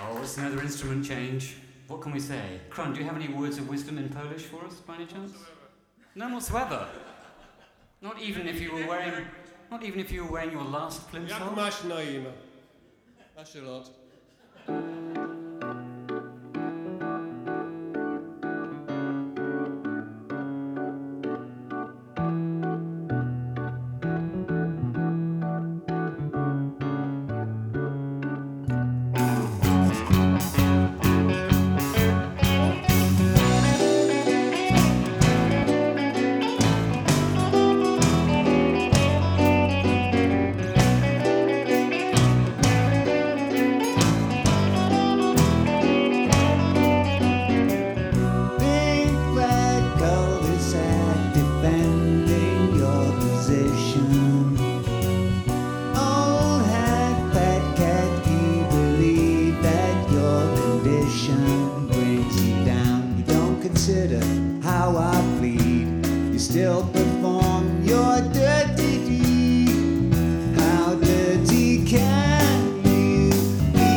Oh, it's another instrument change. What can we say? Kron, do you have any words of wisdom in Polish for us, by any chance? None whatsoever. Not even if you were wearing. Not even if you were wearing your last Jak plimsoll? masz na imię? Masz a lot. Big red cul-de-sac defending your position. Old hat, fat cat, you believe that your condition brings you down. You don't consider how I plead. You still perform your dirty deed. How dirty can you be?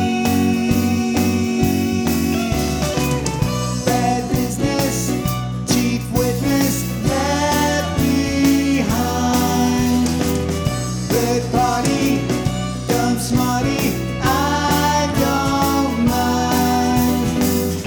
Bad business, chief witness left behind. Third party, dumb smarty, I don't mind.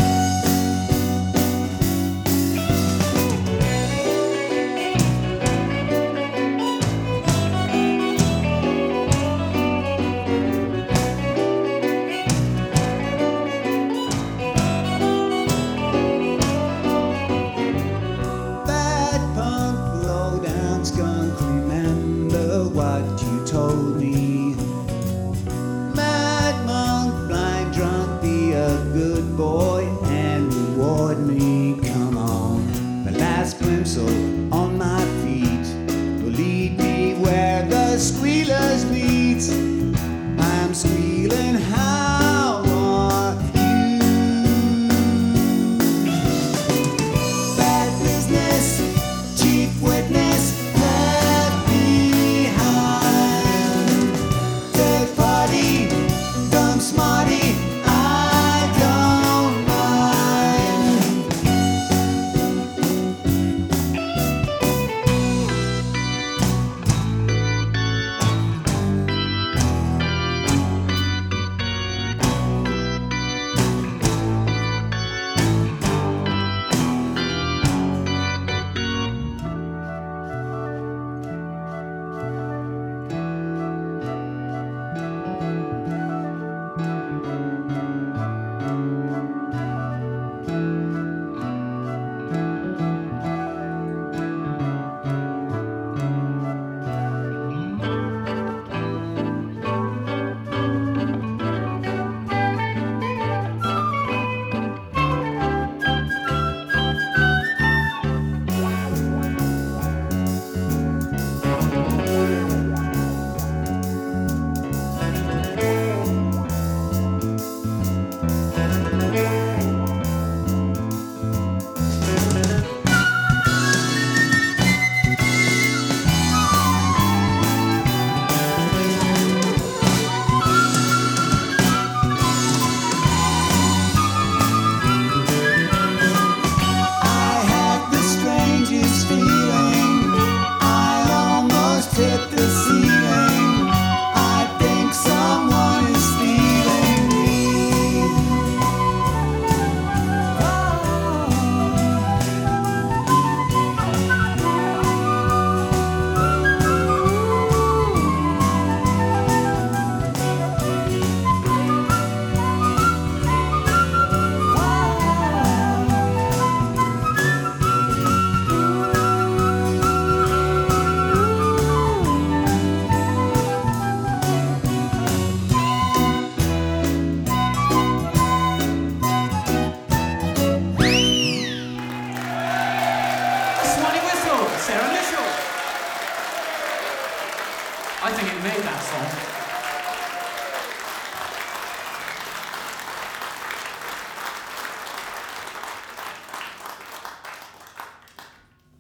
Bad punk, low down skunk, remember what you told me. Mad monk, blind drunk, be a good boy and reward me. Come on, the last plimsoll on my feet will lead me where the squealers meet. I'm squealing, how are you? Bad business, chief witness left behind. Third party, dumb smarty, I don't mind. I had the strangest feeling. I almost hit the ceiling. I think someone is stealing me. Swanee Whistle, Sarah Mitchell. I think it made that song.